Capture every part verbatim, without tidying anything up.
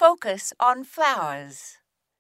focus on flowers.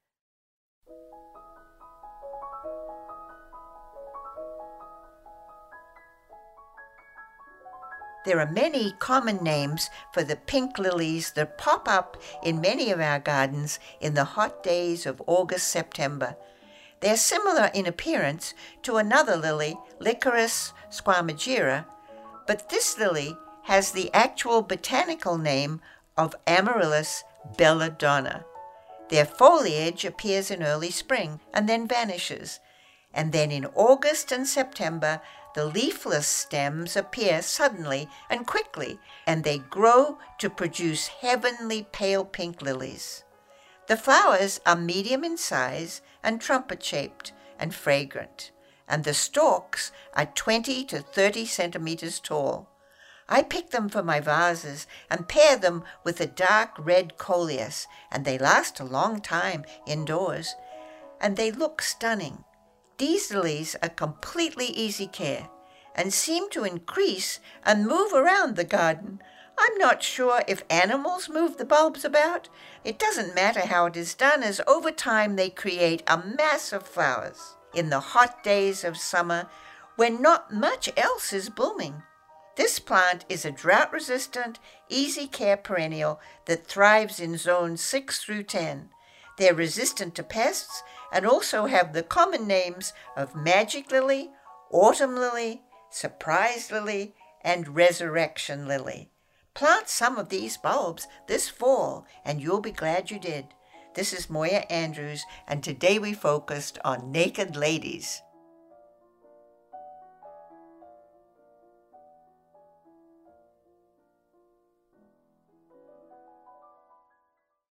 There are many common names for the pink lilies that pop up in many of our gardens in the hot days of August-September. They're similar in appearance to another lily, Lycoris squamigera, but this lily has the actual botanical name of Amaryllis belladonna. Their foliage appears in early spring and then vanishes, and then in August and September the leafless stems appear suddenly and quickly, and they grow to produce heavenly pale pink lilies. The flowers are medium in size and trumpet-shaped and fragrant, and the stalks are twenty to thirty centimeters tall. I pick them for my vases and pair them with a dark red coleus, and they last a long time indoors, and they look stunning. These lilies are completely easy care and seem to increase and move around the garden. I'm not sure if animals move the bulbs about. It doesn't matter how it is done, as over time they create a mass of flowers in the hot days of summer when not much else is blooming. This plant is a drought-resistant, easy-care perennial that thrives in zones six through ten. They're resistant to pests and also have the common names of magic lily, autumn lily, surprise lily, and resurrection lily. Plant some of these bulbs this fall, and you'll be glad you did. This is Moya Andrews, and today we focused on naked ladies.